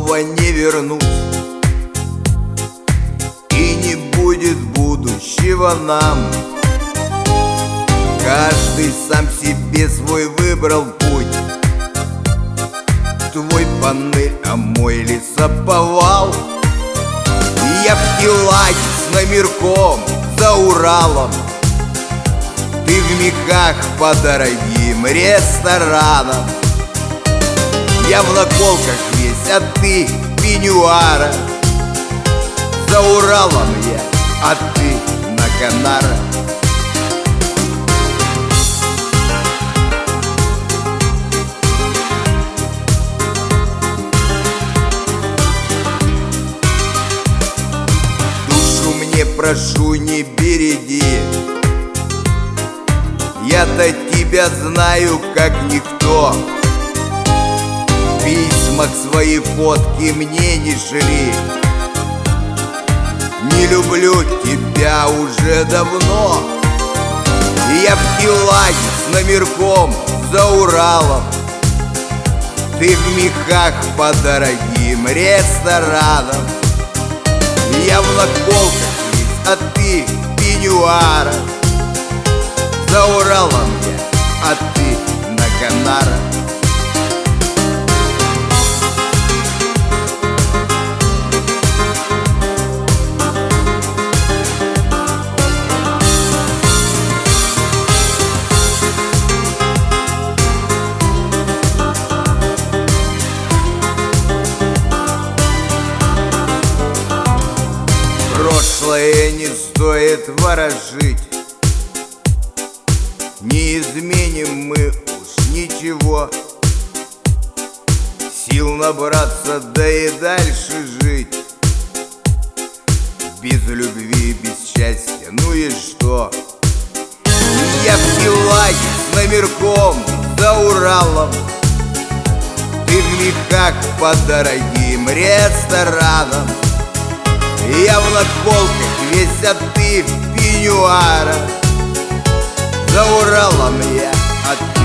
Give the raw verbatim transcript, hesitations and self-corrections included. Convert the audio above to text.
снова не вернусь, и не будет будущего нам. Каждый сам себе свой выбрал путь. Твой панель, а мой лесоповал. Я в Елаге с номерком за Уралом, ты в мехах по дорогим ресторанам. Я в наколках весь, а ты в пеньюарах. За Уралом я, а ты на Канарах. Душу мне, прошу, не береги, я-то тебя знаю как никто. В письмах свои фотки мне не шли. Не люблю тебя уже давно. Я в Елаге с номерком за Уралом, ты в мехах по дорогим ресторанам. Я в наколках весь, а ты в пеньюарах. За Уралом я, а ты на Канарах. Прошлое не стоит ворожить, не изменим мы уж ничего. Сил набраться, да и дальше жить. Без любви, без счастья, ну и что? Я в Елаге с номерком за Уралом, ты в мехах по дорогим ресторанам. Я в наколках весь, а ты в пеньюарах. За Уралом я, а ты